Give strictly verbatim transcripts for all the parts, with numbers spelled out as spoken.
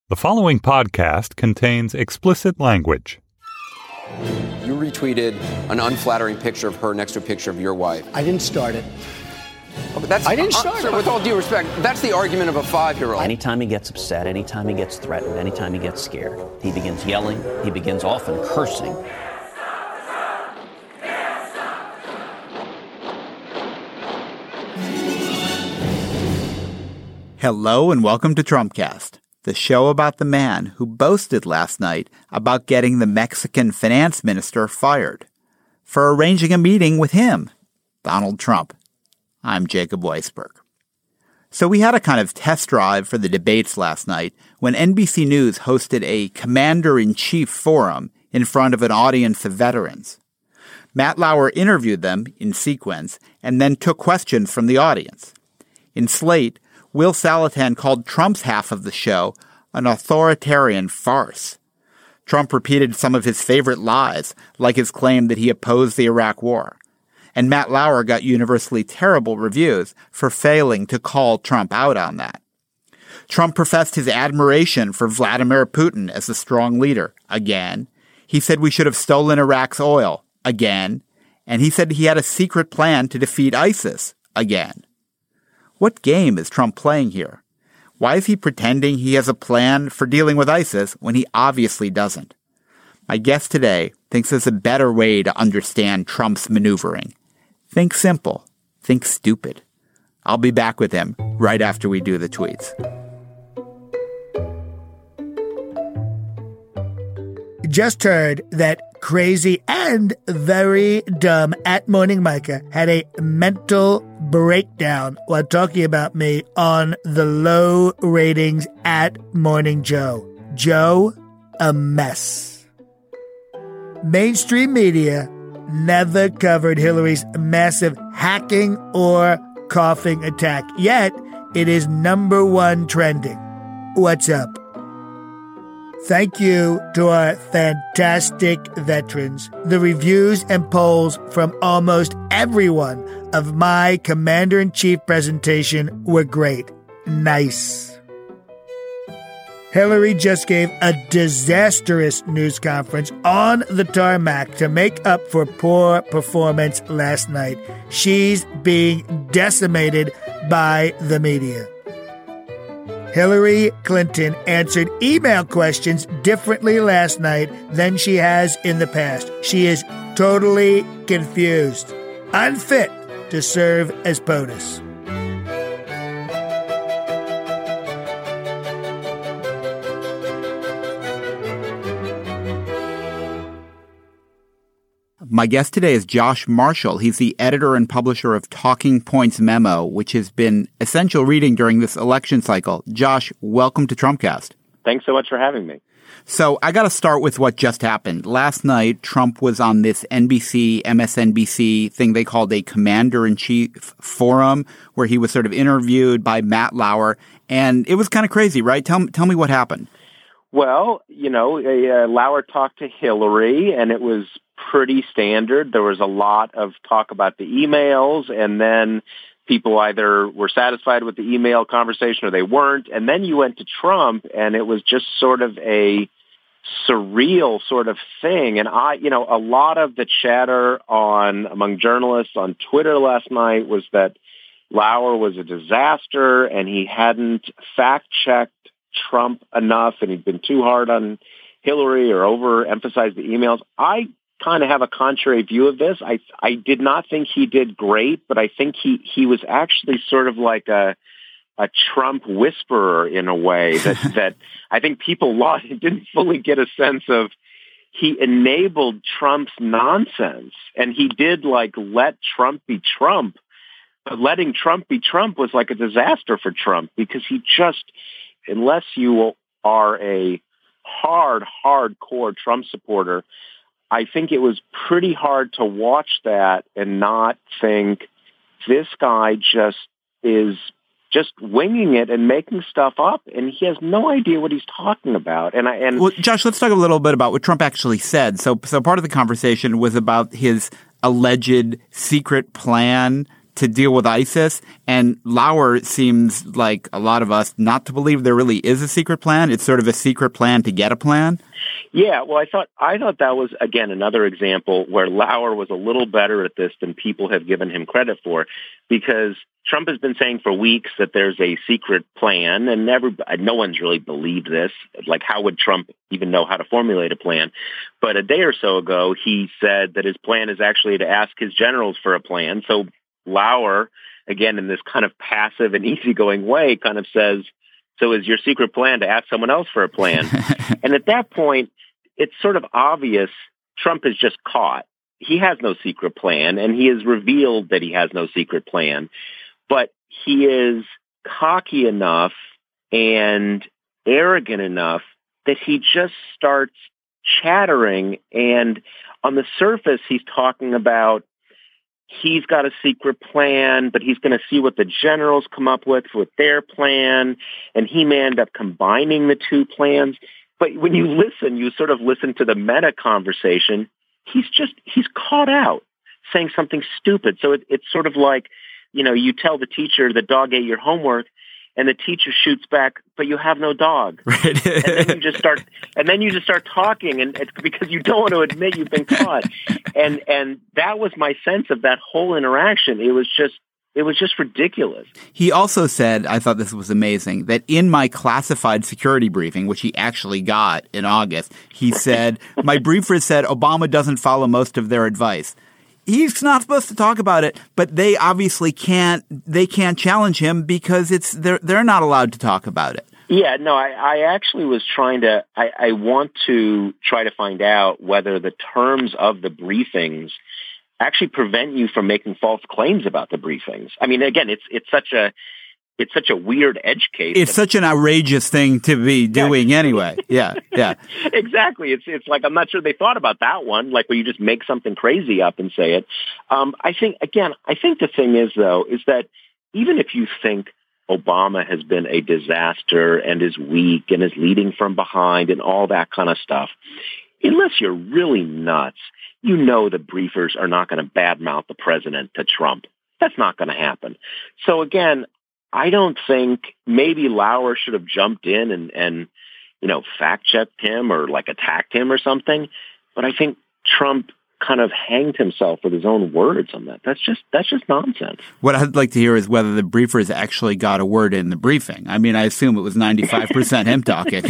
The following podcast contains explicit language. You retweeted an unflattering picture of her next to a picture of your wife. I didn't start it. Oh, but that's, I didn't uh, start sir, it. with all due respect, that's the argument of a five-year-old. Anytime he gets upset, anytime he gets threatened, anytime he gets scared, he begins yelling, he begins often cursing. Hello and welcome to Trumpcast, the show about the man who boasted last night about getting the Mexican finance minister fired for arranging a meeting with him, Donald Trump. I'm Jacob Weisberg. So we had a kind of test drive for the debates last night when N B C News hosted a commander-in-chief forum in front of an audience of veterans. Matt Lauer interviewed them in sequence and then took questions from the audience. In Slate, Will Saletan called Trump's half of the show an authoritarian farce. Trump repeated some of his favorite lies, like his claim that he opposed the Iraq War. And Matt Lauer got universally terrible reviews for failing to call Trump out on that. Trump professed his admiration for Vladimir Putin as a strong leader, again. He said we should have stolen Iraq's oil, again. And he said he had a secret plan to defeat ISIS, again. What game is Trump playing here? Why is he pretending he has a plan for dealing with ISIS when he obviously doesn't? My guest today thinks there's a better way to understand Trump's maneuvering. Think simple. Think stupid. I'll be back with him right after we do the tweets. Just heard that crazy and very dumb at Morning Micah had a mental breakdown while talking about me on the low ratings at Morning Joe. Joe, a mess. Mainstream media never covered Hillary's massive hacking or coughing attack, yet it is number one trending. What's up? Thank you to our fantastic veterans. The reviews and polls from almost everyone of my Commander-in-Chief presentation were great. Nice. Hillary just gave a disastrous news conference on the tarmac to make up for poor performance last night. She's being decimated by the media. Hillary Clinton answered email questions differently last night than she has in the past. She is totally confused, unfit to serve as POTUS. My guest today is Josh Marshall. He's the editor and publisher of Talking Points Memo, which has been essential reading during this election cycle. Josh, welcome to Trumpcast. Thanks so much for having me. So I got to start with what just happened. Last night, Trump was on this N B C, M S N B C thing they called a Commander-in-Chief forum, where he was sort of interviewed by Matt Lauer. And it was kind of crazy, right? Tell, tell me what happened. Well, you know, uh, Lauer talked to Hillary, and it was pretty standard. There was a lot of talk about the emails, and then people either were satisfied with the email conversation or they weren't. And then you went to Trump, and it was just sort of a surreal sort of thing. And I, you know, a lot of the chatter on among journalists on Twitter last night was that Lauer was a disaster and he hadn't fact-checked Trump enough and he'd been too hard on Hillary or overemphasized the emails. I kind of have a contrary view of this. I I did not think he did great, but I think he, he was actually sort of like a a Trump whisperer in a way that, that I think people lost, didn't fully get a sense of. He enabled Trump's nonsense, and he did like let Trump be Trump. But letting Trump be Trump was like a disaster for Trump because he just, unless you are a hard, hardcore Trump supporter, I think it was pretty hard to watch that and not think this guy just is just winging it and making stuff up, and he has no idea what he's talking about. And I and well, Josh, let's talk a little bit about what Trump actually said. So, so part of the conversation was about his alleged secret plan to deal with ISIS. And Lauer seems like a lot of us not to believe there really is a secret plan. It's sort of a secret plan to get a plan. Yeah, well, I thought I thought that was, again, another example where Lauer was a little better at this than people have given him credit for, because Trump has been saying for weeks that there's a secret plan, and never, no one's really believed this. Like, how would Trump even know how to formulate a plan? But a day or so ago, he said that his plan is actually to ask his generals for a plan. So Lauer, again, in this kind of passive and easygoing way, kind of says, so is your secret plan to ask someone else for a plan? And at that point, it's sort of obvious Trump is just caught. He has no secret plan, and he has revealed that he has no secret plan. But he is cocky enough and arrogant enough that he just starts chattering. And on the surface, he's talking about he's got a secret plan, but he's going to see what the generals come up with with their plan, and he may end up combining the two plans. But when you listen, you sort of listen to the meta conversation, he's just, he's caught out saying something stupid. So it, it's sort of like, you know, you tell the teacher the dog ate your homework, and the teacher shoots back, but you have no dog. Right. and then you just start, and then you just start talking, and it's because you don't want to admit you've been caught. And and that was my sense of that whole interaction. It was just, it was just ridiculous. He also said, I thought this was amazing, that in my classified security briefing, which he actually got in August, he said, my briefer said Obama doesn't follow most of their advice. He's not supposed to talk about it, but they obviously can't. They can't challenge him because it's they're they're not allowed to talk about it. Yeah, no, I, I actually was trying to. I, I want to try to find out whether the terms of the briefings actually prevent you from making false claims about the briefings. I mean, again, it's it's such a it's such a weird edge case. It's such an outrageous thing to be doing yeah. anyway. Yeah, yeah. Exactly. It's it's like, I'm not sure they thought about that one, like where you just make something crazy up and say it. Um, I think, again, I think the thing is, though, is that even if you think Obama has been a disaster and is weak and is leading from behind and all that kind of stuff, unless you're really nuts, you know the briefers are not going to badmouth the president to Trump. That's not going to happen. So, again, I don't think maybe Lauer should have jumped in and, and, you know, fact-checked him or, like, attacked him or something. But I think Trump kind of hanged himself with his own words on that. That's just that's just nonsense. What I'd like to hear is whether the briefers actually got a word in the briefing. I mean, I assume it was ninety-five percent him talking,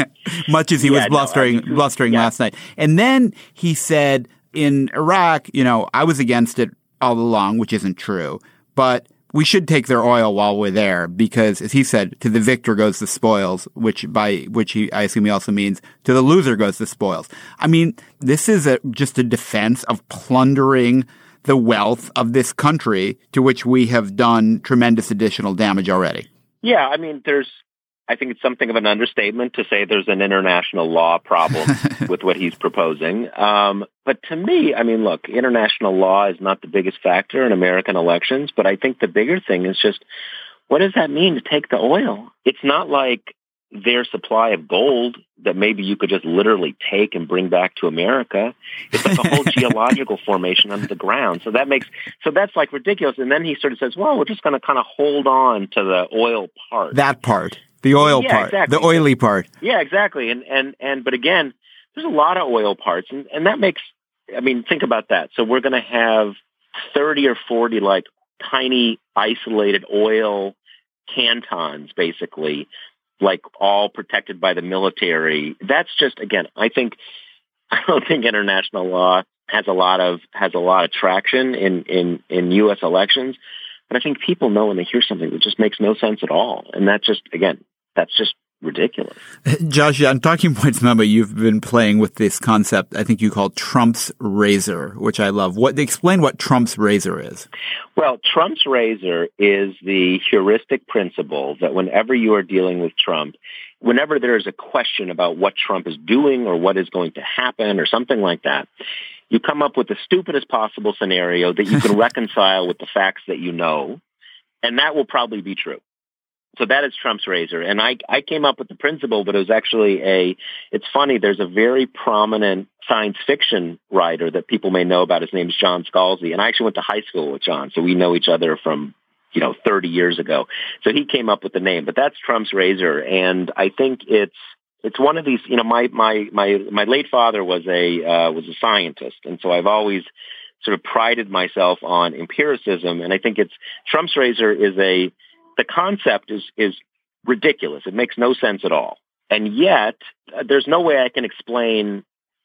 much as he yeah, was blustering, no, I mean, blustering yeah. last night. And then he said, in Iraq, you know, I was against it all along, which isn't true, but we should take their oil while we're there because, as he said, to the victor goes the spoils, which by which he, I assume he also means to the loser goes the spoils. I mean, this is a, just a defense of plundering the wealth of this country to which we have done tremendous additional damage already. Yeah, I mean, there's, I think it's something of an understatement to say there's an international law problem with what he's proposing. Um, but to me, I mean, look, international law is not the biggest factor in American elections, but I think the bigger thing is just, what does that mean to take the oil? It's not like their supply of gold that maybe you could just literally take and bring back to America. It's like a whole geological formation under the ground. So that makes, so that's like ridiculous. And then he sort of says, well, we're just going to kind of hold on to the oil part. That part. The oil yeah, part, exactly. the oily part. Yeah, exactly. And, and, and, but again, there's a lot of oil parts and, and that makes, I mean, think about that. So we're going to have thirty or forty like tiny isolated oil cantons, basically, like all protected by the military. That's just, again, I think, I don't think international law has a lot of, has a lot of traction in, in, in U S elections. But I think people know when they hear something that just makes no sense at all. And that just, again, that's just ridiculous. Josh, on Talking Points Memo, you've been playing with this concept I think you call Trump's razor, which I love. What explain what Trump's razor is. Well, Trump's razor is the heuristic principle that whenever you are dealing with Trump, whenever there is a question about what Trump is doing or what is going to happen or something like that, you come up with the stupidest possible scenario that you can reconcile with the facts that you know, and that will probably be true. So that is Trump's razor. And I, I came up with the principle, but it was actually a, it's funny, there's a very prominent science fiction writer that people may know about. His name is John Scalzi, and I actually went to high school with John, so we know each other from, you know, thirty years ago. So he came up with the name, but that's Trump's razor, and I think it's it's one of these. You know, my my my my late father was a uh, was a scientist, and so I've always sort of prided myself on empiricism, and I think it's Trump's razor is a the concept is is ridiculous. It makes no sense at all, and yet uh, there's no way I can explain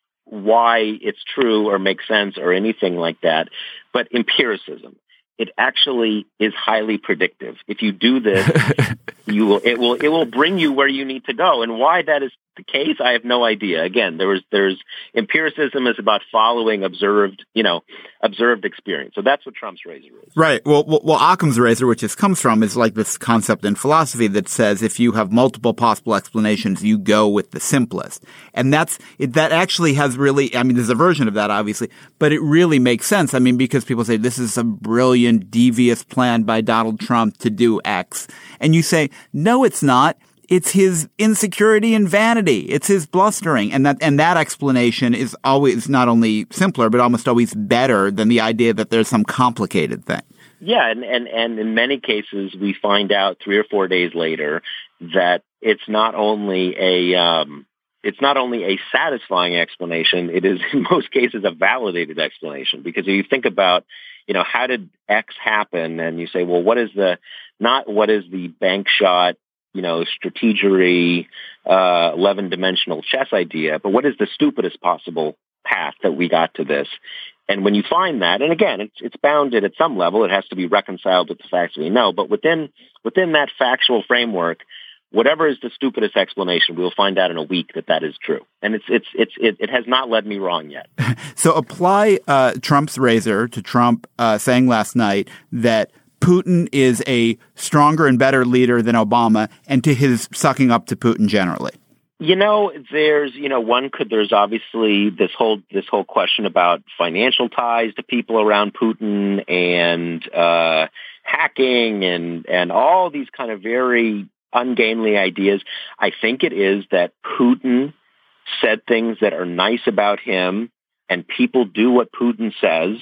why it's true or makes sense or anything like that. But empiricism, it actually is highly predictive. If you do this, you will it will it will bring you where you need to go. And why that is the case, I have no idea. Again, there was there's empiricism is about following observed, you know, observed experience. So that's what Trump's razor is. Right. Well, well, well Occam's razor, which this comes from, is like this concept in philosophy that says if you have multiple possible explanations, you go with the simplest. And that's it, that actually has really, I mean, there's a version of that, obviously, but it really makes sense. I mean, because people say this is a brilliant, devious plan by Donald Trump to do X. And you say, no, it's not. It's his insecurity and vanity. It's his blustering. And that, and that explanation is always not only simpler, but almost always better than the idea that there's some complicated thing. Yeah. And, and, and in many cases, we find out three or four days later that it's not only a, um, it's not only a satisfying explanation. It is in most cases a validated explanation, because if you think about, you know, how did X happen? And you say, well, what is the, not what is the bank shot, you know, strategery, uh, eleven-dimensional chess idea, but what is the stupidest possible path that we got to this? And when you find that, and again, it's, it's bounded at some level, it has to be reconciled with the facts we know, but within within that factual framework, whatever is the stupidest explanation, we'll find out in a week that that is true. And it's it's it's it, it has not led me wrong yet. So apply uh, Trump's razor to Trump uh, saying last night that Putin is a stronger and better leader than Obama, and to his sucking up to Putin generally. You know, there's, you know, one could, there's obviously this whole, this whole question about financial ties to people around Putin and, uh, hacking and, and all these kind of very ungainly ideas. I think it is that Putin said things that are nice about him, and people do what Putin says,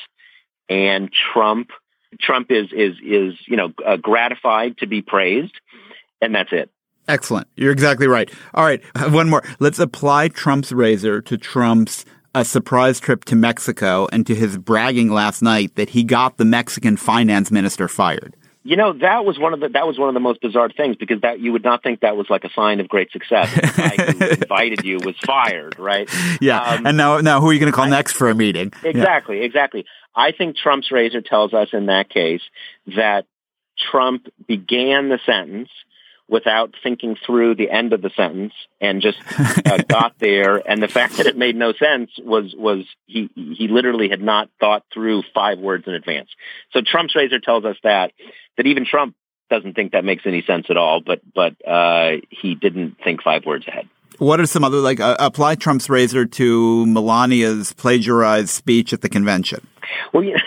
and Trump Trump is, is, is, you know, uh, gratified to be praised, and that's it. Excellent. You're exactly right. All right. One more. Let's apply Trump's razor to Trump's uh, surprise trip to Mexico and to his bragging last night that he got the Mexican finance minister fired. You know, that was one of the that was one of the most bizarre things, because that you would not think that was like a sign of great success. The guy who invited you was fired, right? Yeah. Um, and now, now who are you going to call I, next for a meeting? Exactly. Yeah. Exactly. I think Trump's razor tells us in that case that Trump began the sentence without thinking through the end of the sentence and just uh, got there. And the fact that it made no sense was, was he, he literally had not thought through five words in advance. So Trump's razor tells us that, that even Trump doesn't think that makes any sense at all, but, but, uh, he didn't think five words ahead. What are some other, like, uh, apply Trump's razor to Melania's plagiarized speech at the convention? Well, yeah,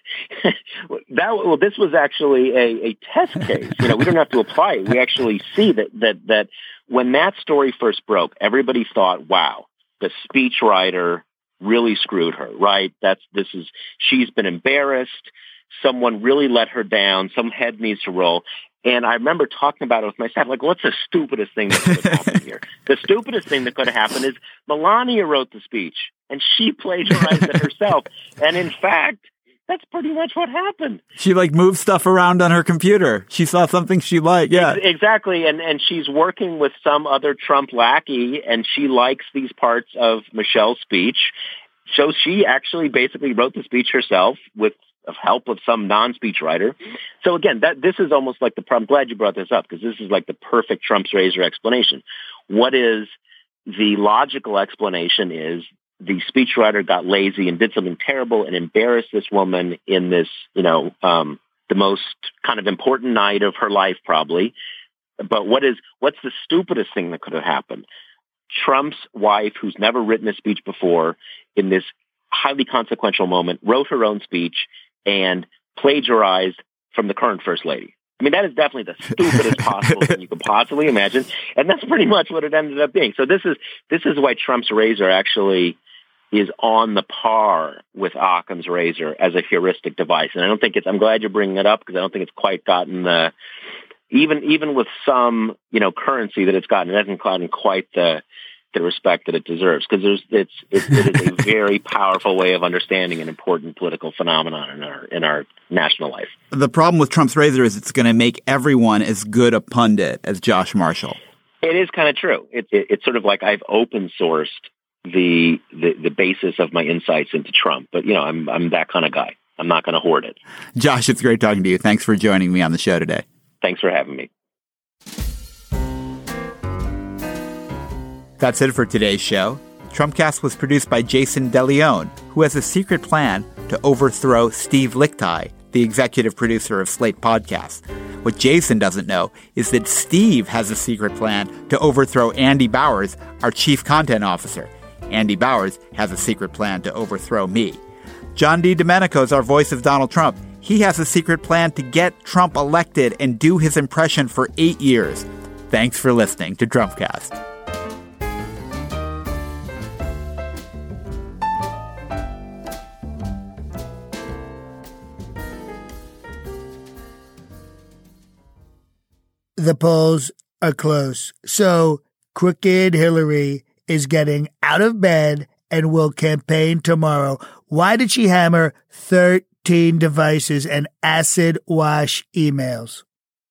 that well, this was actually a, a test case. You know, we don't have to apply it. We actually see that that that when that story first broke, everybody thought, "Wow, the speechwriter really screwed her." Right? That's this is she's been embarrassed. Someone really let her down. Some head needs to roll. And I remember talking about it with my staff, like, what's the stupidest thing that could have happened here? The stupidest thing that could have happened is Melania wrote the speech, and she plagiarized it herself. And in fact, that's pretty much what happened. She, like, moved stuff around on her computer. She saw something she liked, yeah. Exactly, and, and she's working with some other Trump lackey, and she likes these parts of Michelle's speech. So she actually basically wrote the speech herself with of help of some non-speechwriter. So again, that this is almost like the problem. I'm glad you brought this up, because this is like the perfect Trump's razor explanation. What is the logical explanation is the speechwriter got lazy and did something terrible and embarrassed this woman in this, you know, um, the most kind of important night of her life, probably. But what is, what's the stupidest thing that could have happened? Trump's wife, who's never written a speech before, in this highly consequential moment, wrote her own speech and plagiarized from the current first lady. I mean, that is definitely the stupidest possible thing you could possibly imagine. And that's pretty much what it ended up being. So this is, this is why Trump's razor actually is on the par with Occam's razor as a heuristic device. And I don't think it's, I'm glad you're bringing it up because I don't think it's quite gotten the, even, even with some, you know, currency that it's gotten, it hasn't gotten quite the, the respect that it deserves because there's, it's, it, it is a very powerful way of understanding an important political phenomenon in our, in our national life. The problem with Trump's razor is it's going to make everyone as good a pundit as Josh Marshall. It is kind of true. It, it, it's sort of like I've open sourced the, the the basis of my insights into Trump. But, you know, I'm I'm that kind of guy. I'm not going to hoard it. Josh, it's great talking to you. Thanks for joining me on the show today. Thanks for having me. That's it for today's show. Trumpcast was produced by Jason DeLeon, who has a secret plan to overthrow Steve Lickteig, the executive producer of Slate Podcasts. What Jason doesn't know is that Steve has a secret plan to overthrow Andy Bowers, our chief content officer. Andy Bowers has a secret plan to overthrow me. John D. Domenico is our voice of Donald Trump. He has a secret plan to get Trump elected and do his impression for eight years. Thanks for listening to Trumpcast. The polls are close. So Crooked Hillary is getting out of bed and will campaign tomorrow. Why did she hammer thirteen devices and acid wash emails?